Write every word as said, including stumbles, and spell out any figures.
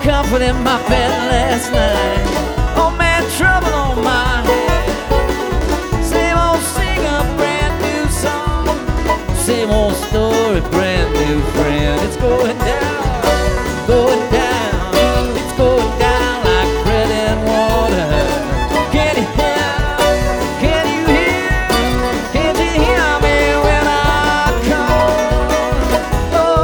comfort in my bed last night. Oh man, trouble on